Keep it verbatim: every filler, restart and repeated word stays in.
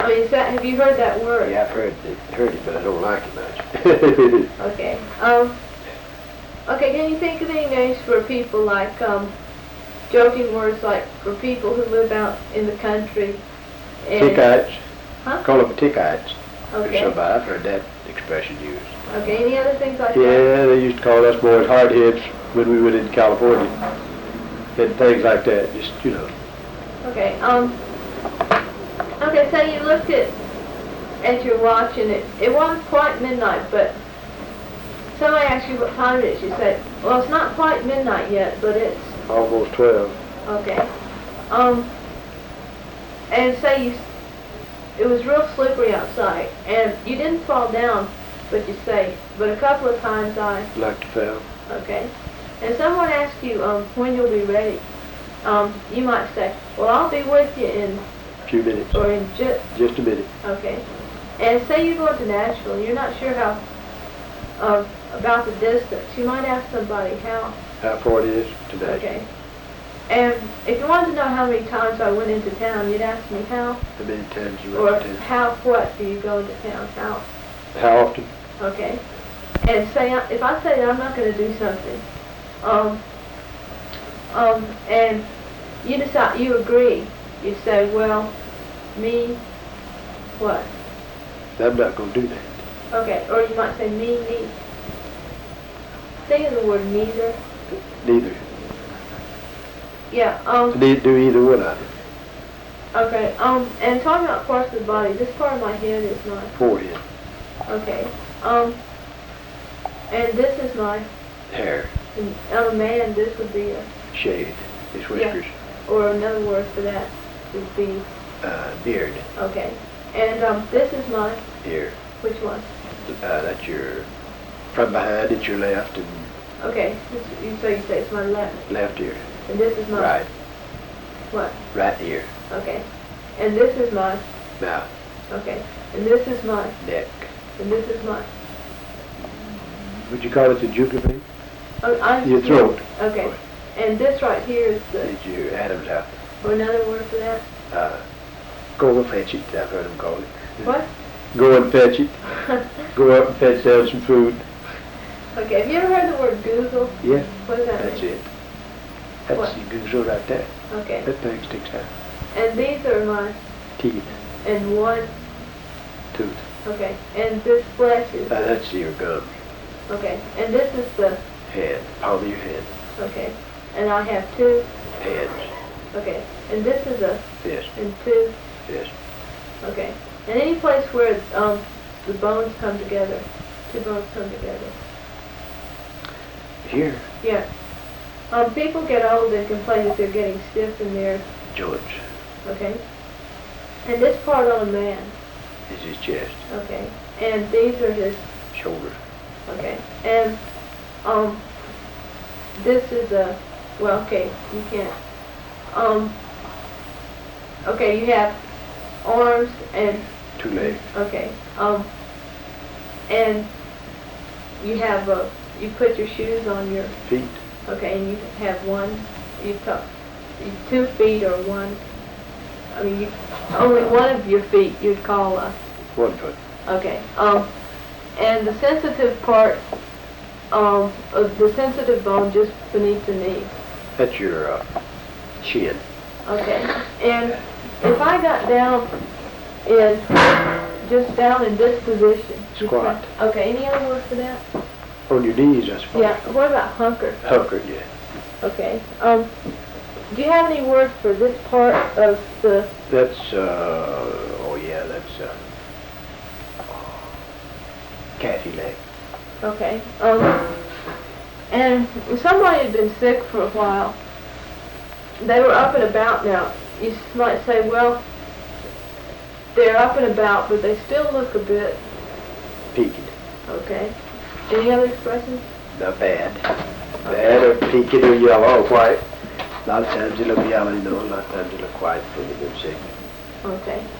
I mean, is that, have you heard that word? Yeah, I've heard it, heard it, but I don't like it much. Okay. Um, okay, can you think of any names for people like, um, joking words like for people who live out in the country? And, Tickites. Huh? Call them tickites. Okay. Somebody, I've heard that expression used. Okay, any other things like that? Yeah, they used to call us boys hardheads when we were in California. And things like that, just, you know. Okay, um, okay, so you looked at, at your watch and it, it wasn't quite midnight, but somebody asked you what time it is. You said, well, it's not quite midnight yet, but it's, Almost twelve. okay. Um, and say you, it was real slippery outside, and you didn't fall down, but you say, but a couple of times I, Like to fell. okay. And someone asks you, um, when you'll be ready. Um, you might say, well, I'll be with you in, A few minutes. or in just, Just a minute. okay. And say you're going to Nashville, you're not sure how, uh, about the distance. You might ask somebody how. How far it is today. Okay. And if you wanted to know how many times I went into town, you'd ask me how. How many times you Or went to town? how, what do you go into town? How? How often? Okay. And say, I- if I say I'm not going to do something, um, um, and you decide, you agree, you say, well, me, what? I'm not going to do that. Okay, or you might say me, me. Think of the word neither. Neither. Yeah, um, Neither do either one of them. okay, um, and talking about parts of the body, this part of my head is my, Forehead. okay, um, and this is my, Hair. and on a man, this would be a, Shave. His whiskers. or another word for that would be, Uh, beard. okay, and, um, this is my, Ear. which one? Uh, that's your, from behind it's your left and Okay, this, you, so you say it's my left, left ear. and this is my, Right. what? Right ear. Okay, and this is my, Mouth. okay, and this is my, Neck. and this is my, Would you call it the jugular vein? oh, I'm. Your throat. Okay, and this right here is the, It's your Adam's apple. or another word for that? Uh, go and fetch it, I've heard them call it. What? Go and fetch it. Go up and fetch down some food. Okay, have you ever heard the word Google? Yeah, What does that that's mean? it. That's What? the goose right there. Okay, That thing sticks out. and these are my, Teeth, and one, tooth. okay, and this flesh is, Uh, that's your gums. okay, and this is the, Head, palm of your head. okay, and I have two, Hands. okay, and this is a, Yes, and two, yes. okay, and any place where, um, the bones come together, two bones come together. Here, Yeah. Um, people get old and complain that they're getting stiff in their, George, okay? And this part on a man, is his chest, okay? And these are his, shoulder. okay? And, um, this is a, well, okay, you can't, um, okay, you have arms and, Two legs. okay, um, and you have a, you put your shoes on your, Feet, okay, and you have one, you talk, you, two feet or one, I mean, you, only one of your feet you'd call a, one foot. okay, um, and the sensitive part, um, of the sensitive bone just beneath the knee, That's your uh, shin. okay, and if I got down in, just down in this position. you Squat. say- Okay, any other word for that? On your knees, I suppose. Yeah, what about hunker? Hunkered, yeah. Okay, um, do you have any word for this part of the, That's, uh, oh yeah, that's, uh, calfy leg. okay, um, and if somebody had been sick for a while, they were up and about now, you s- might say, well, they're up and about, but they still look a bit, Peaked. okay. Any other expressions? Not bad. Bad or peaked or yellow or white. A lot of times they look yellow, you know, a lot of times they look white when they've been sick. Okay.